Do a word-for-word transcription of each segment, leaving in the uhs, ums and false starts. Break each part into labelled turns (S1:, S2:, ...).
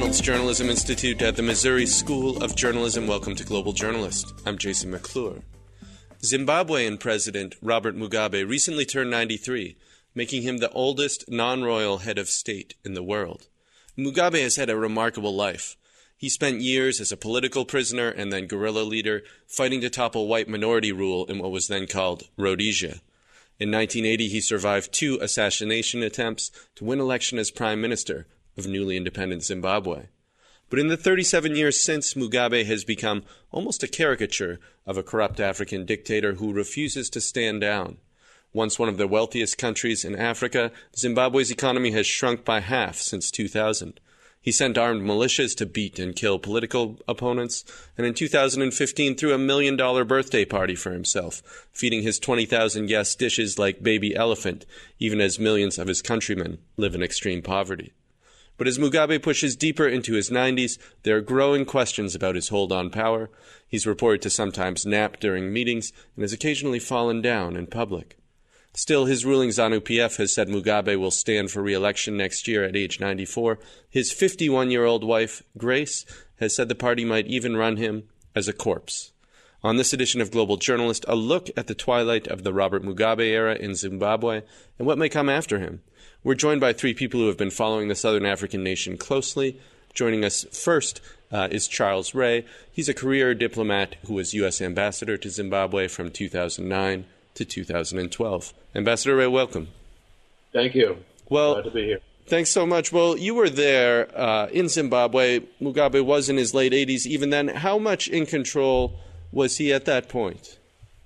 S1: Lawrence Journalism Institute at the Missouri School of Journalism. Welcome to Global Journalist. I'm Jason McClure. Zimbabwean President Robert Mugabe recently turned ninety-three, making him the oldest non-royal head of state in the world. Mugabe has had a remarkable life. He spent years as a political prisoner and then guerrilla leader, fighting to topple white minority rule in what was then called Rhodesia. In nineteen eighty, he survived two assassination attempts to win election as prime minister of newly independent Zimbabwe. But in the thirty-seven years since, Mugabe has become almost a caricature of a corrupt African dictator who refuses to stand down. Once one of the wealthiest countries in Africa, Zimbabwe's economy has shrunk by half since two thousand. He sent armed militias to beat and kill political opponents, and in two thousand fifteen threw a million-dollar birthday party for himself, feeding his twenty thousand guests dishes like baby elephant, even as millions of his countrymen live in extreme poverty. But as Mugabe pushes deeper into his nineties, there are growing questions about his hold on power. He's reported to sometimes nap during meetings and has occasionally fallen down in public. Still, his ruling ZANU-P F has said Mugabe will stand for re-election next year at age ninety-four. His fifty-one-year-old wife, Grace, has said the party might even run him as a corpse. On this edition of Global Journalist, a look at the twilight of the Robert Mugabe era in Zimbabwe and what may come after him. We're joined by three people who have been following the Southern African nation closely. Joining us first uh, is Charles Ray. He's a career diplomat who was U S ambassador to Zimbabwe from two thousand nine to two thousand twelve. Ambassador Ray, welcome.
S2: Thank you.
S1: Well,
S2: glad to be here.
S1: Thanks so much. Well, you were there uh, in Zimbabwe. Mugabe was in his late eighties. Even then, how much in control was he at that point?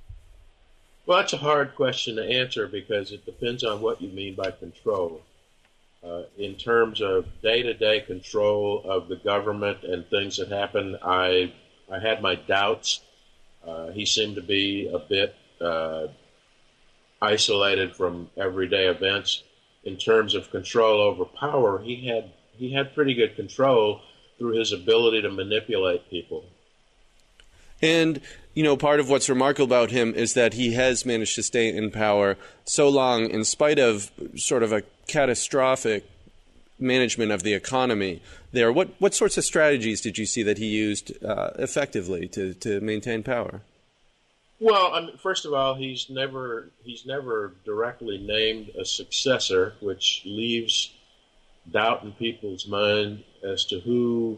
S2: Well, that's a hard question to answer because it depends on what you mean by control. Uh, in terms of day-to-day control of the government and things that happened, I I had my doubts. Uh, he seemed to be a bit uh, isolated from everyday events. In terms of control over power, he had he had pretty good control through his ability to manipulate people.
S1: And, you know, part of what's remarkable about him is that he has managed to stay in power so long in spite of sort of a catastrophic management of the economy there. What what sorts of strategies did you see that he used uh, effectively to, to maintain power?
S2: Well, I mean, first of all, he's never he's never directly named a successor, which leaves doubt in people's mind as to who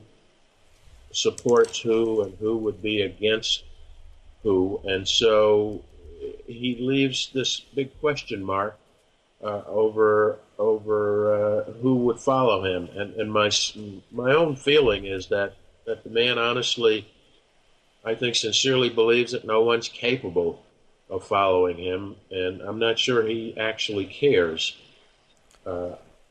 S2: supports who and who would be against who. And so he leaves this big question mark uh, over over uh, who would follow him. And, and my my own feeling is that, that the man honestly, I think, sincerely believes that no one's capable of following him, and I'm not sure he actually cares. Uh,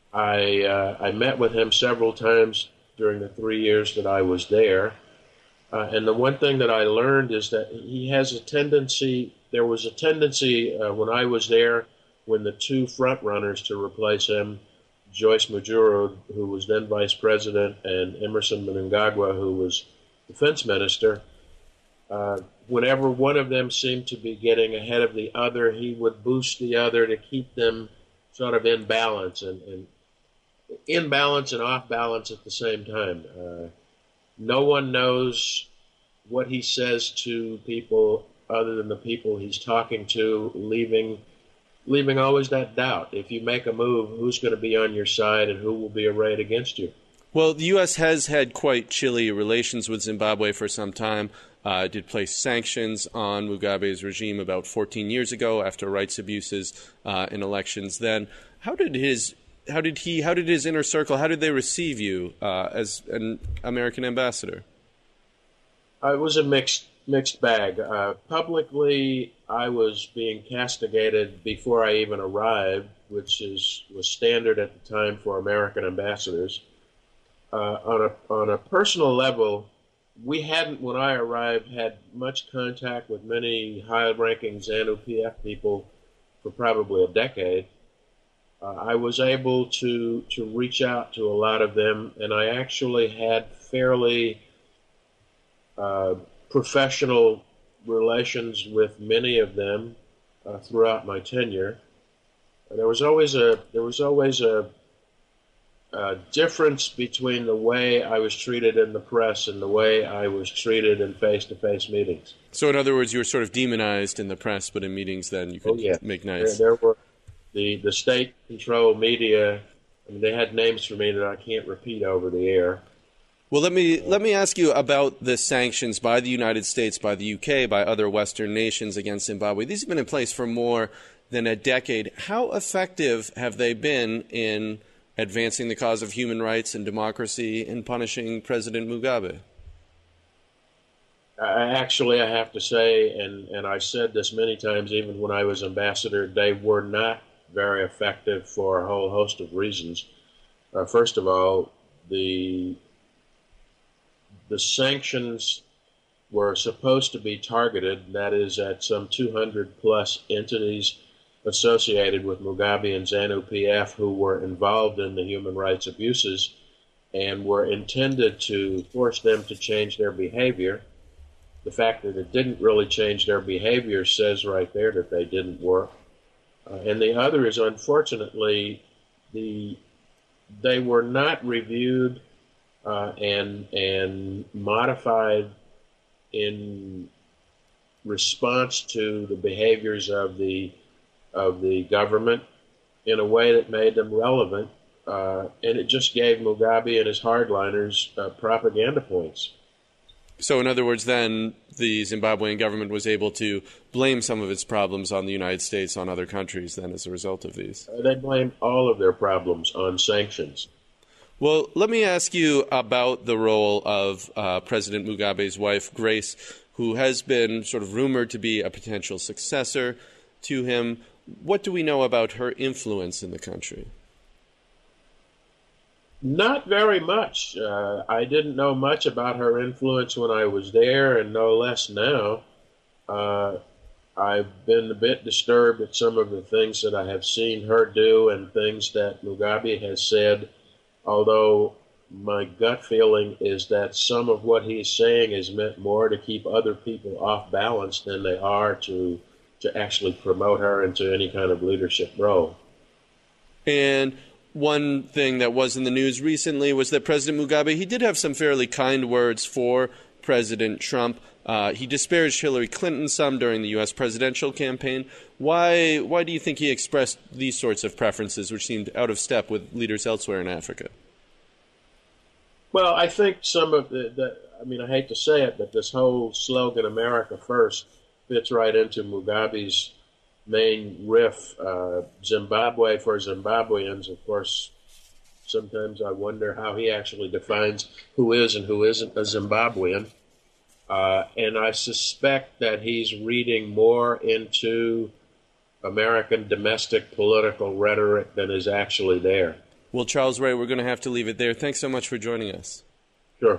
S2: I uh, I met with him several times during the three years that I was there, uh, and the one thing that I learned is that he has a tendency, there was a tendency uh, when I was there, when the two front runners to replace him, Joyce Mujuru, who was then vice president, and Emmerson Mnangagwa, who was defense minister, Uh, whenever one of them seemed to be getting ahead of the other, he would boost the other to keep them sort of in balance and, and in balance and off balance at the same time. Uh, no one knows what he says to people other than the people he's talking to, leaving leaving always that doubt. If you make a move, who's going to be on your side and who will be arrayed against you?
S1: Well, the U S has had quite chilly relations with Zimbabwe for some time. Uh, did place sanctions on Mugabe's regime about fourteen years ago after rights abuses uh, in elections. Then, how did his, how did he, how did his inner circle, how did they receive you uh, as an American ambassador?
S2: Uh, it was a mixed mixed bag. Uh, publicly, I was being castigated before I even arrived, which is was standard at the time for American ambassadors. Uh, on a on a personal level, we hadn't, when I arrived, had much contact with many high-ranking ZANU-P F people for probably a decade. Uh, I was able to to reach out to a lot of them, and I actually had fairly uh, professional relations with many of them uh, throughout my tenure. And there was always a there was always a uh, difference between the way I was treated in the press and the way I was treated in face-to-face meetings.
S1: So, in other words, you were sort of demonized in the press, but in meetings then you could
S2: oh, yeah.
S1: make nice.
S2: There, there were the, the state-controlled media. I mean, they had names for me that I can't repeat over the air.
S1: Well, let me let me ask you about the sanctions by the United States, by the U K, by other Western nations against Zimbabwe. These have been in place for more than a decade. How effective have they been in advancing the cause of human rights and democracy and punishing President Mugabe?
S2: I, actually, I have to say, and, and I said this many times even when I was ambassador, they were not very effective for a whole host of reasons. Uh, first of all, the the sanctions were supposed to be targeted, that is, at some two hundred plus entities associated with Mugabe and ZANU-P F who were involved in the human rights abuses and were intended to force them to change their behavior. The fact that it didn't really change their behavior says right there that they didn't work. Uh, and the other is, unfortunately, the they were not reviewed uh, and and modified in response to the behaviors of the of the government in a way that made them relevant, uh, and it just gave Mugabe and his hardliners uh, propaganda points.
S1: So, in other words, then the Zimbabwean government was able to blame some of its problems on the United States, on other countries, then, as a result of these?
S2: Uh, they blamed all of their problems on sanctions.
S1: Well, let me ask you about the role of uh, President Mugabe's wife, Grace, who has been sort of rumored to be a potential successor to him. What do we know about her influence in the country?
S2: Not very much. Uh, I didn't know much about her influence when I was there, and no less now. Uh, I've been a bit disturbed at some of the things that I have seen her do and things that Mugabe has said, although my gut feeling is that some of what he's saying is meant more to keep other people off balance than they are to to actually promote her into any kind of leadership role.
S1: And one thing that was in the news recently was that President Mugabe, he did have some fairly kind words for President Trump. Uh, he disparaged Hillary Clinton some during the U S presidential campaign. Why, why do you think he expressed these sorts of preferences, which seemed out of step with leaders elsewhere in Africa?
S2: Well, I think some of the, the I mean, I hate to say it, but this whole slogan, America First, fits right into Mugabe's main riff. Uh, Zimbabwe for Zimbabweans, of course, sometimes I wonder how he actually defines who is and who isn't a Zimbabwean. Uh, and I suspect that he's reading more into American domestic political rhetoric than is actually there.
S1: Well, Charles Ray, we're going to have to leave it there. Thanks so much for joining us.
S2: Sure.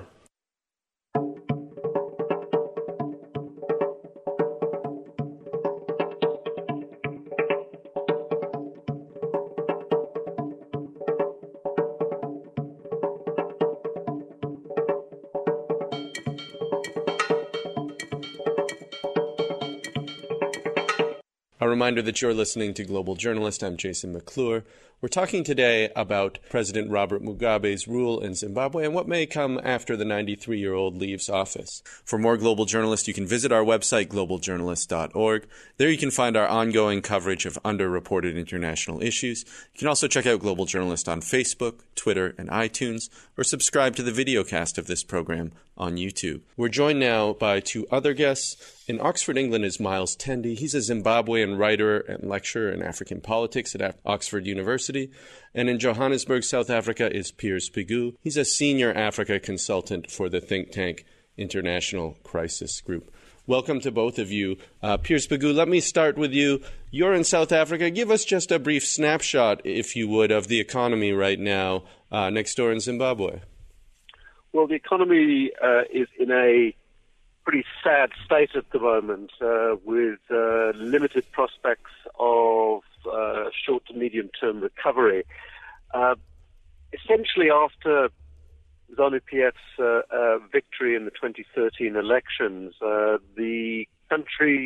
S1: A reminder that you're listening to Global Journalist. I'm Jason McClure. We're talking today about President Robert Mugabe's rule in Zimbabwe and what may come after the ninety-three-year-old leaves office. For more Global Journalist, you can visit our website, global journalist dot org. There you can find our ongoing coverage of underreported international issues. You can also check out Global Journalist on Facebook, Twitter, and iTunes, or subscribe to the videocast of this program on YouTube. We're joined now by two other guests. In Oxford, England is Miles Tendi. He's a Zimbabwean writer and lecturer in African politics at Oxford University. And in Johannesburg, South Africa is Piers Pigou. He's a senior Africa consultant for the think tank International Crisis Group. Welcome to both of you. Uh, Piers Pigou, let me start with you. You're in South Africa. Give us just a brief snapshot, if you would, of the economy right now uh, next door in Zimbabwe.
S3: Well, the economy uh, is in a pretty sad state at the moment, uh, with uh, limited prospects of uh, short to medium-term recovery. Uh, essentially, after ZANU-P F's uh, uh, victory in the twenty thirteen elections, uh, the country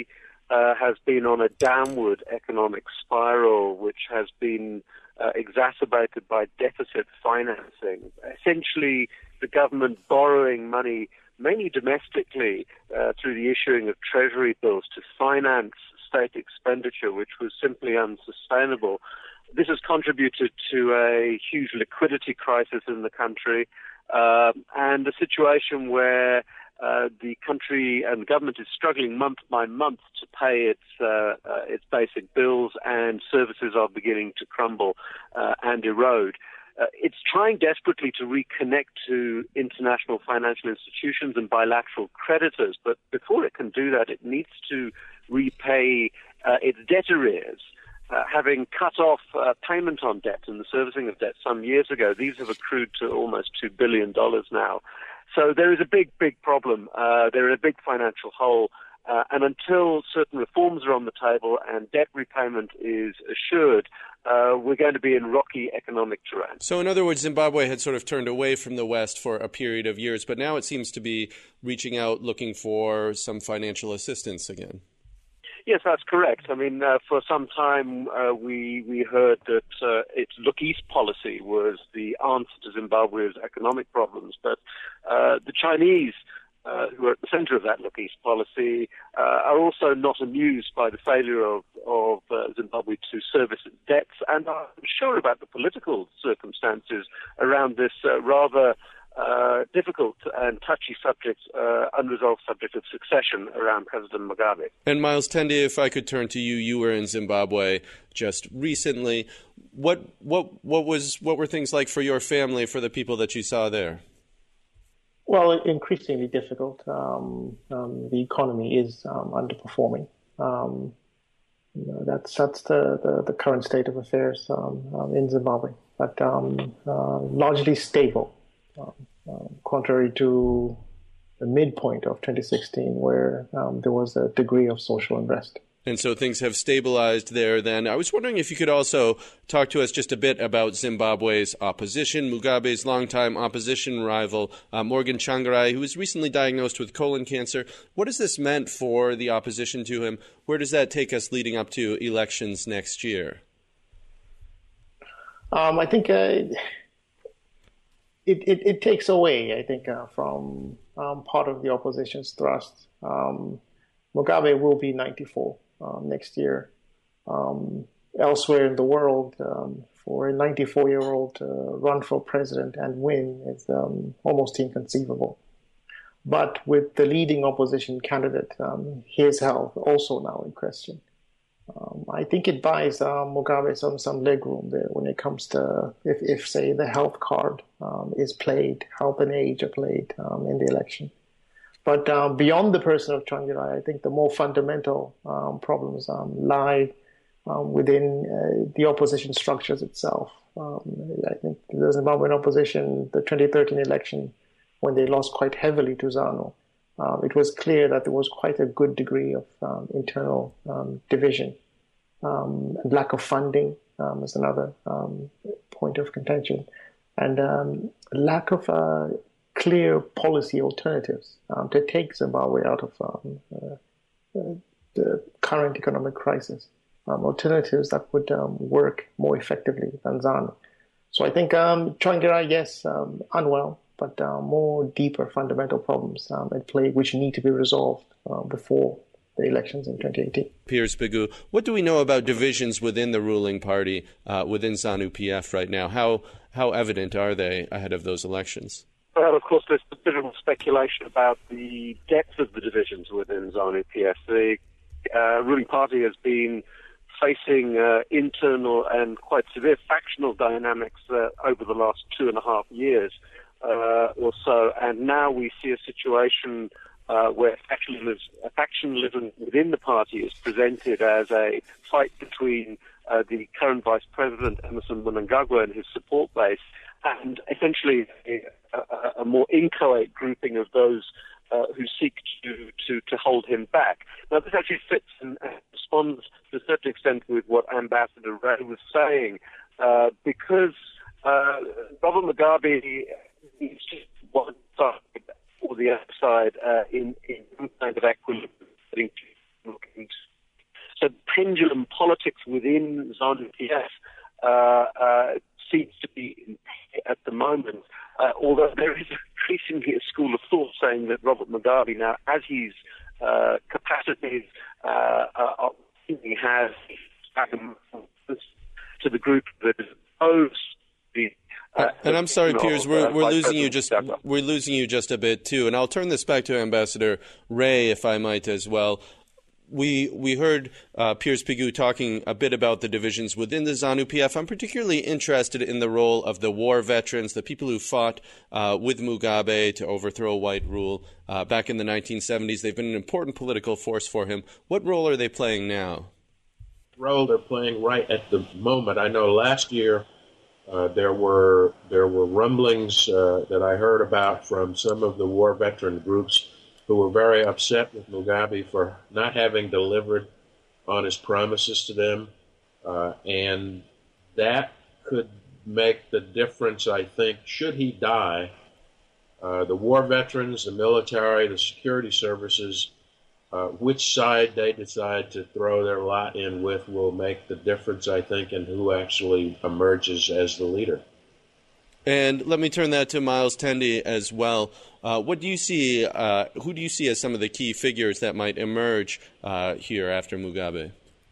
S3: uh, has been on a downward economic spiral, which has been uh, exacerbated by deficit financing. Essentially, the government borrowing money, mainly domestically, uh, through the issuing of treasury bills to finance state expenditure, which was simply unsustainable. This has contributed to a huge liquidity crisis in the country, uh, and a situation where uh, the country and the government is struggling month by month to pay its uh, uh, its basic bills, and services are beginning to crumble uh, and erode. Uh, it's trying desperately to reconnect to international financial institutions and bilateral creditors, but before it can do that, it needs to repay uh, its debt arrears. Uh, having cut off uh, payment on debt and the servicing of debt some years ago, these have accrued to almost two billion dollars now. So there is a big, big problem. Uh, they're in a big financial hole. Uh, and until certain reforms are on the table and debt repayment is assured, uh, we're going to be in rocky economic terrain.
S1: So in other words, Zimbabwe had sort of turned away from the West for a period of years, but now it seems to be reaching out, looking for some financial assistance again.
S3: Yes, that's correct. I mean, uh, for some time uh, we we heard that uh, its Look East policy was the answer to Zimbabwe's economic problems, but uh, the Chinese, uh, who are at the center of that Look East policy, uh, are also not amused by the failure of, of uh, Zimbabwe to service its debts, and are sure about the political circumstances around this uh, rather Uh, difficult and touchy subject, uh, unresolved subject of succession around President Mugabe.
S1: And Miles Tende, if I could turn to you, you were in Zimbabwe just recently. What what what was what were things like for your family, for the people that you saw there?
S4: Well, increasingly difficult. Um, um, the economy is um, underperforming. Um, you know, that's that's the, the, the current state of affairs um, um, in Zimbabwe, but um, uh, largely stable. Um, um, contrary to the midpoint of twenty sixteen, where um, there was a degree of social unrest.
S1: And so things have stabilized there then. I was wondering if you could also talk to us just a bit about Zimbabwe's opposition. Mugabe's longtime opposition rival, uh, Morgan Tsvangirai, who was recently diagnosed with colon cancer. What has this meant for the opposition to him? Where does that take us leading up to elections next year?
S4: Um, I think... Uh, It, it, it takes away, I think, uh, from um, part of the opposition's thrust. Um, Mugabe will be ninety-four um, next year. Um, elsewhere in the world, um, for a ninety-four-year-old to run for president and win is um, almost inconceivable. But with the leading opposition candidate, um, his health also now in question. Um, I think it buys um, Mugabe some, some legroom there when it comes to, if, if say, the health card um, is played, health and age are played um, in the election. But um, beyond the person of Tsvangirai, I think the more fundamental um, problems um, lie um, within uh, the opposition structures itself. Um, I think the Zimbabwean opposition, the twenty thirteen election, when they lost quite heavily to ZANU, Um, it was clear that there was quite a good degree of um, internal um, division. Um, and lack of funding um, is another um, point of contention. And um, lack of uh, clear policy alternatives um, to take Zimbabwe out of um, uh, uh, the current economic crisis. Um, alternatives that would um, work more effectively than ZANU. So I think um, Tsvangirai, yes, um, unwell, but uh, more deeper fundamental problems um, at play which need to be resolved uh, before the elections in twenty eighteen.
S1: Piers Bigoo, what do we know about divisions within the ruling party, uh, within ZANU P F right now? How how evident are they ahead of those elections?
S3: Well, of course, there's considerable speculation about the depth of the divisions within ZANU P F. The uh, ruling party has been facing uh, internal and quite severe factional dynamics uh, over the last two and a half years. Uh, or so, and now we see a situation uh, where factionalism, factionalism within the party is presented as a fight between uh, the current Vice President, Emmerson Mnangagwa, and his support base, and essentially a, a, a more inchoate grouping of those uh, who seek to, to, to hold him back. Now, this actually fits and responds to a certain extent with what Ambassador Ray was saying, uh, because uh, Robert Mugabe it's just one side or the other side uh, in, in some kind of equilibrium, looking So pendulum politics within ZANU-P F uh, uh, seems to be at the moment, uh, although there is increasingly a school of thought saying that Robert Mugabe now, as his uh, capacities uh, uh, he has to the group that is opposed the Uh,
S1: and I'm sorry, Piers, we're, we're losing you just we're losing you just a bit too. And I'll turn this back to Ambassador Ray, if I might, as well. We we heard uh, Piers Pigou talking a bit about the divisions within the ZANU-P F. I'm particularly interested in the role of the war veterans, the people who fought uh, with Mugabe to overthrow white rule uh, back in the nineteen seventies. They've been an important political force for him. What role are they playing now?
S2: Role they're playing right at the moment. I know last year uh, there were there were rumblings uh, that I heard about from some of the war veteran groups who were very upset with Mugabe for not having delivered on his promises to them. Uh, and that could make the difference, I think, should he die. Uh, the war veterans, the military, the security services, uh, which side they decide to throw their lot in with will make the difference, I think, in who actually emerges as the leader.
S1: And let me turn that to Miles Tendi as well. Uh, what do you see, uh, who do you see as some of the key figures that might emerge uh, here after Mugabe?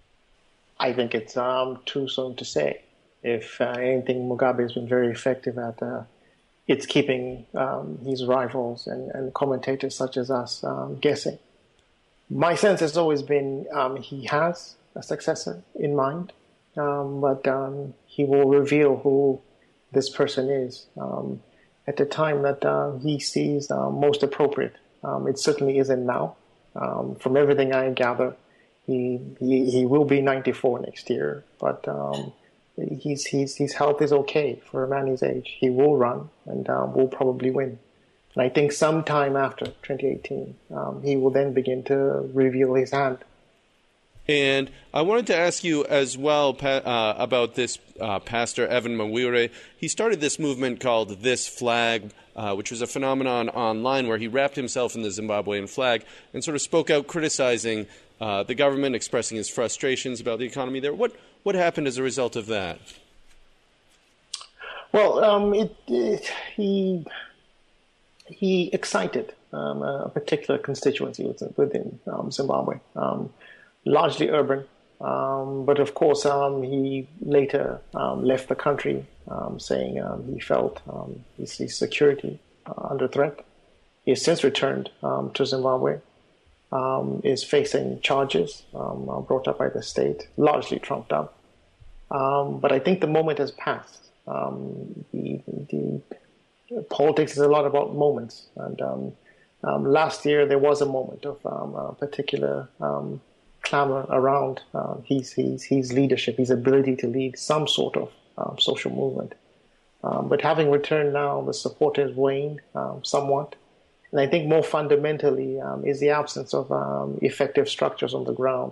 S4: I think it's um, too soon to say. If uh, anything, Mugabe has been very effective at uh, it's keeping um, his rivals and, and commentators such as us um, guessing. My sense has always been um, he has a successor in mind, um, but um, he will reveal who this person is um, at the time that uh, he sees uh, most appropriate. Um, it certainly isn't now. Um, from everything I gather, he, he he will be ninety-four next year, but um, he's, he's, his health is okay for a man his age. He will run and uh, will probably win. And I think sometime after twenty eighteen, um, he will then begin to reveal his hand.
S1: And I wanted to ask you as well uh, about this uh, pastor, Evan Mawire. He started this movement called This Flag, uh, which was a phenomenon online where he wrapped himself in the Zimbabwean flag and sort of spoke out criticizing uh, the government, expressing his frustrations about the economy there. What what happened as a result of that?
S4: Well, um, it, it, he he excited um, a particular constituency within um, Zimbabwe. Um, largely urban, um, but of course um, he later um, left the country um, saying um, he felt um, his, his security uh, under threat. He has since returned um, to Zimbabwe, um, is facing charges um, brought up by the state, largely trumped up. Um, but I think the moment has passed. Um, the, the, the politics is a lot about moments. And um, um, last year there was a moment of um, a particular um, clamor around uh, his, his, his leadership, his ability to lead some sort of um, social movement. Um, but having returned now, the support has waned um, somewhat. And I think more fundamentally um, is the absence of um, effective structures on the ground.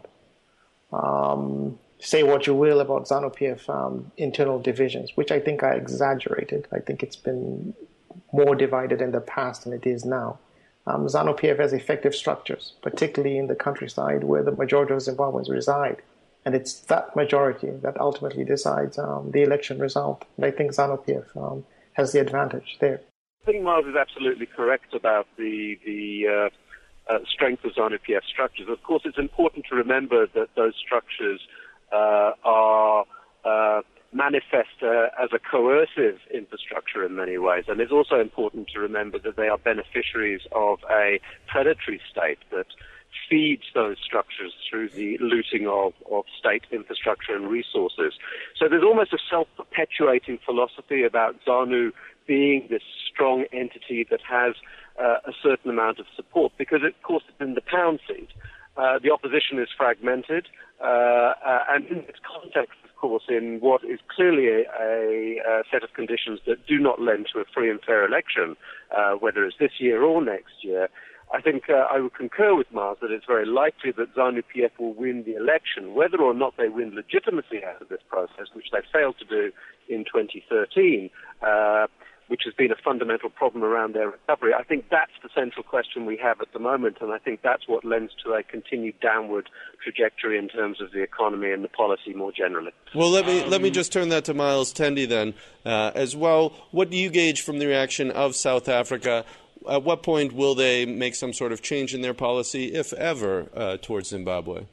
S4: Um, say what you will about ZANU-P F um, internal divisions, which I think are exaggerated. I think it's been more divided in the past than it is now. Um, ZANU-P F has effective structures, particularly in the countryside where the majority of Zimbabweans reside. And it's that majority that ultimately decides um, the election result. And I think ZANU-P F um, has the advantage there.
S3: I think Miles is absolutely correct about the, the uh, uh, strength of ZANU-P F structures. Of course, it's important to remember that those structures uh, are uh, manifest uh, as a coercive infrastructure in many ways. And it's also important to remember that they are beneficiaries of a predatory state that feeds those structures through the looting of, of state infrastructure and resources. So there's almost a self-perpetuating philosophy about ZANU being this strong entity that has uh, a certain amount of support, because, of course, it's in the pound seat. Uh, the opposition is fragmented, uh, uh, and in its context, of course, in what is clearly a, a, a set of conditions that do not lend to a free and fair election, uh, whether it's this year or next year, I think uh, I would concur with Miles that it's very likely that ZANU-P F will win the election. Whether or not they win legitimacy out of this process, which they failed to do in twenty thirteen, uh, which has been a fundamental problem around their recovery. I think that's the central question we have at the moment, and I think that's what lends to a continued downward trajectory in terms of the economy and the policy more generally.
S1: Well, let me let me just turn that to Miles Tendi then uh, as well. What do you gauge from the reaction of South Africa? At what point will they make some sort of change in their policy, if ever, uh, towards Zimbabwe?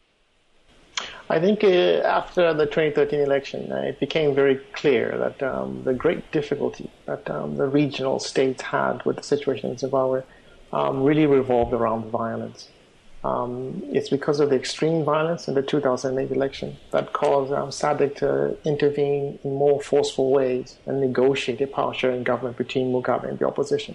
S4: I think uh, after the twenty thirteen election, uh, it became very clear that um, the great difficulty that um, the regional states had with the situation in Zimbabwe um, really revolved around violence. Um, it's because of the extreme violence in the two thousand eight election that caused um, SADC to intervene in more forceful ways and negotiate a power-sharing government between Mugabe and the opposition.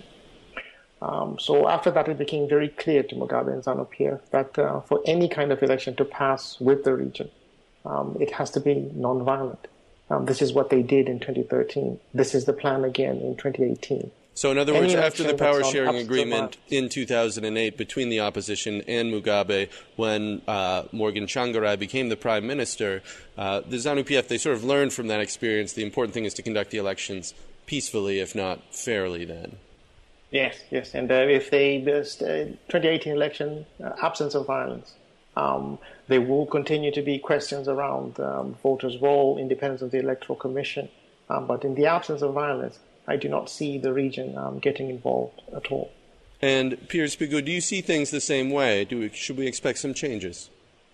S4: Um, so after that, it became very clear to Mugabe and ZANU-PF that uh, for any kind of election to pass with the region, um, it has to be non-violent. Um, this is what they did in twenty thirteen. This is the plan again in twenty eighteen.
S1: So in other words, after the power-sharing agreement in two thousand eight between the opposition and Mugabe, when uh, Morgan Tsvangirai became the prime minister, uh, the ZANU-PF, they sort of learned from that experience the important thing is to conduct the elections peacefully, if not fairly then.
S4: Yes, yes, and uh, if they, the uh, twenty eighteen election, uh, absence of violence, um, there will continue to be questions around um, voters' role, independence of the Electoral Commission, um, but in the absence of violence, I do not see the region um, getting involved at all.
S1: And Piers Pigou, do you see things the same way? Do we, should we expect some changes?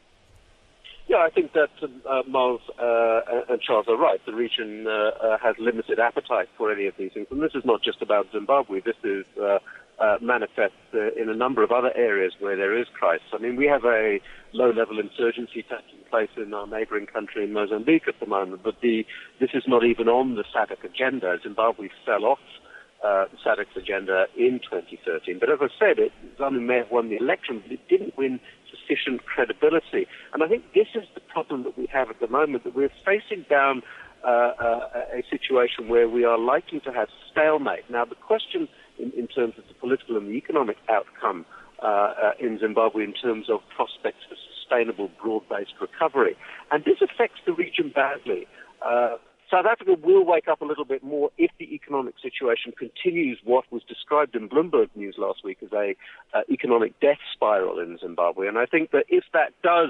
S3: Yeah, I think that uh, Miles uh, and Charles are right. The region uh, uh, has limited appetite for any of these things. And this is not just about Zimbabwe. This is uh, uh, manifest uh, in a number of other areas where there is crisis. I mean, we have a low-level insurgency taking place in our neighboring country in Mozambique at the moment, but the, this is not even on the SADC agenda. Zimbabwe fell off uh, the SADC's agenda in twenty thirteen. But as I said, it, ZANU may have won the election, but it didn't win sufficient credibility. And I think this is the problem that we have at the moment, that we're facing down uh, uh, a situation where we are likely to have stalemate. Now, the question in, in terms of the political and the economic outcome uh, uh, in Zimbabwe in terms of prospects for sustainable, broad-based recovery. And this affects the region badly. Uh, South Africa will wake up a little bit more if the economic situation continues what was described in Bloomberg News last week as a uh, economic death spiral in Zimbabwe. And I think that if that does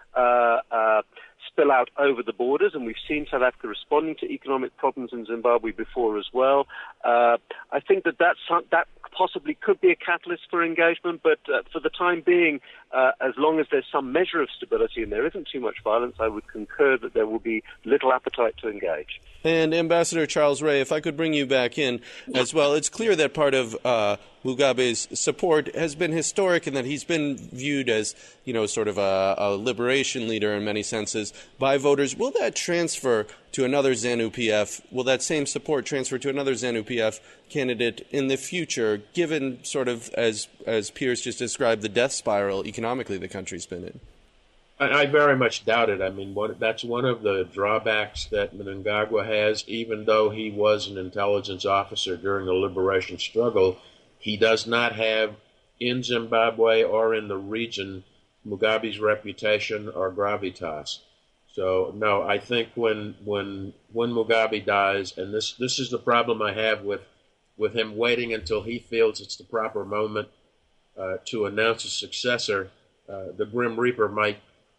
S3: uh, uh, spill out over the borders, and we've seen South Africa responding to economic problems in Zimbabwe before as well, uh, I think that that's, that possibly could be a catalyst for engagement, but uh, for the time being, uh, as long as there's some measure of stability and there isn't too much violence, I would concur that there will be little appetite to engage.
S1: And Ambassador Charles Ray, if I could bring you back in as well, it's clear that part of uh, Mugabe's support has been historic and that he's been viewed as, you know, sort of a, a liberation leader in many senses by voters. Will that transfer to another ZANU-P F? Will that same support transfer to another ZANU-P F candidate in the future, given sort of, as, as Piers just described, the death spiral economically the country's been in?
S2: I very much doubt it. I mean, what, that's one of the drawbacks that Mnangagwa has. Even though he was an intelligence officer during the liberation struggle, he does not have in Zimbabwe or in the region Mugabe's reputation or gravitas. So, no, I think when when when Mugabe dies, and this this is the problem I have with with him waiting until he feels it's the proper moment uh, to announce a successor, uh, the Grim Reaper might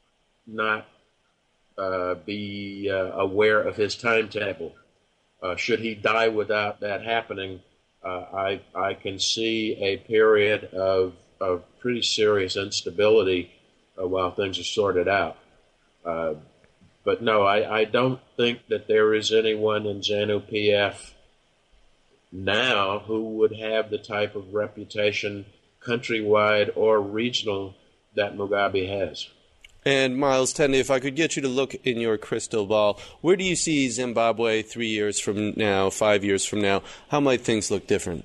S2: not uh, be uh, aware of his timetable. Uh, should he die without that happening, uh, I I can see a period of of pretty serious instability uh, while things are sorted out. Uh, but no, I, I don't think that there is anyone in ZANU-P F now who would have the type of reputation, countrywide or regional, that Mugabe has.
S1: And Miles Tendi, if I could get you to look in your crystal ball, where do you see Zimbabwe three years from now, five years from now? How might things look different?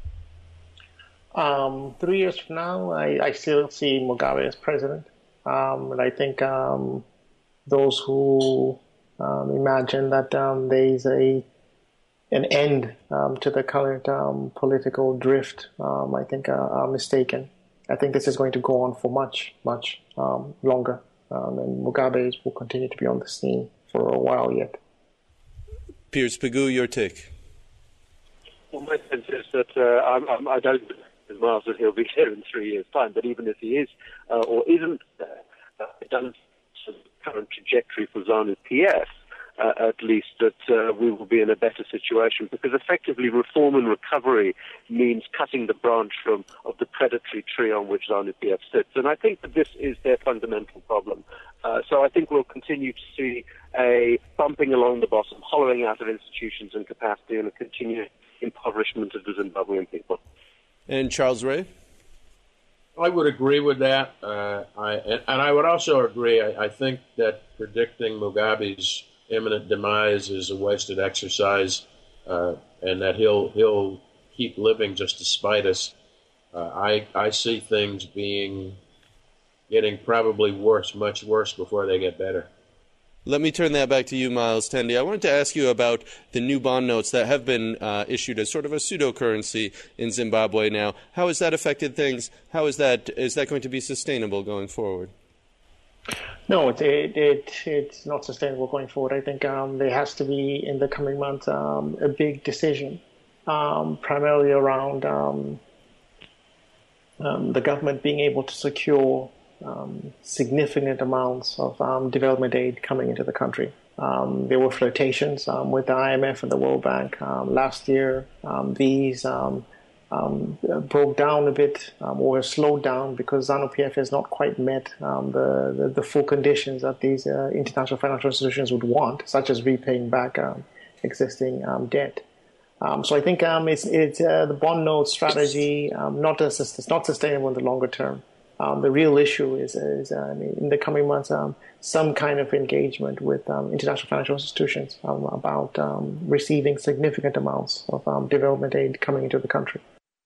S4: Um, three years from now, I, I still see Mugabe as president. Um, and I think um, those who um, imagine that um, there is a an end um, to the current um, political drift, um, I think are, are mistaken. I think this is going to go on for much, much um, longer, um, and Mugabe will continue to be on the scene for a while yet.
S1: Piers Pigou, your take.
S3: Well, my sense is that uh, I'm, I'm, I don't think Miles that he'll be here in three years' time, but even if he is uh, or isn't there, uh, it doesn't the current trajectory for ZANU-P F, uh, at least that uh, we will be in a better situation, because effectively reform and recovery means cutting the branch from of the predatory tree on which ZANU-P F sits. And I think that this is their fundamental problem. Uh, so I think we'll continue to see a bumping along the bottom, hollowing out of institutions and capacity, and a continued impoverishment of the Zimbabwean people.
S1: And Charles Ray?
S2: I would agree with that. Uh, I, and, and I would also agree, I, I think that predicting Mugabe's imminent demise is a wasted exercise, uh, and that he'll he'll keep living just to spite us. Uh, I, I see things being getting probably worse, much worse, before they get better.
S1: Let me turn that back to you, Miles Tendi. I wanted to ask you about the new bond notes that have been uh, issued as sort of a pseudo-currency in Zimbabwe now. How has that affected things? How is that is that going to be sustainable going forward?
S4: No, it, it, it it's not sustainable going forward. I think um, there has to be, in the coming months, um, a big decision, um, primarily around um, um, the government being able to secure Um, significant amounts of um, development aid coming into the country. Um, there were flirtations um, with the I M F and the World Bank um, last year. Um, these um, um, broke down a bit um, or slowed down because ZANU-P F has not quite met um, the, the, the full conditions that these uh, international financial institutions would want, such as repaying back um, existing um, debt. Um, so I think um, it's, it's uh, the bond note strategy, um, not as, it's not sustainable in the longer term. Um, the real issue is, is uh, in the coming months, um, some kind of engagement with um, international financial institutions um, about um, receiving significant amounts of um, development aid coming into the country.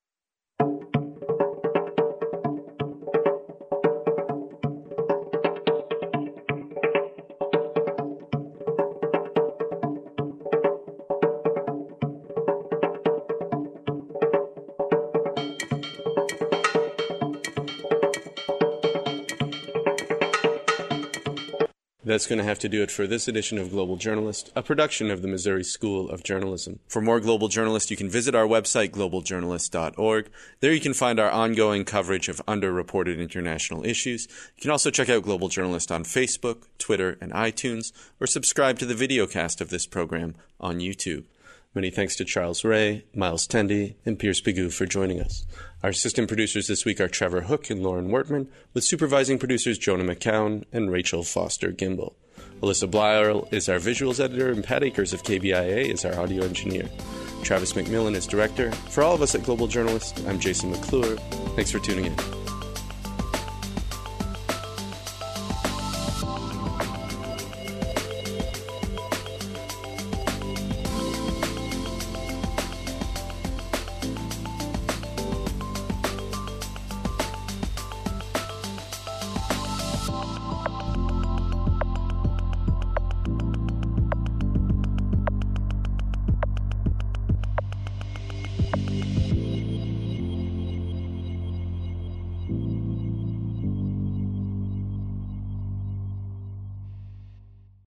S1: That's going to have to do it for this edition of Global Journalist, a production of the Missouri School of Journalism. For more Global Journalist, you can visit our website, global journalist dot org. There you can find our ongoing coverage of underreported international issues. You can also check out Global Journalist on Facebook, Twitter, and iTunes, or subscribe to the videocast of this program on YouTube. Many thanks to Charles Ray, Miles Tendi, and Pierce Pigou for joining us. Our assistant producers this week are Trevor Hook and Lauren Wortman, with supervising producers Jonah McCown and Rachel Foster Gimbel. Alyssa Blyle is our visuals editor, and Pat Akers of K B I A is our audio engineer. Travis McMillan is director. For all of us at Global Journalist, I'm Jason McClure. Thanks for tuning in.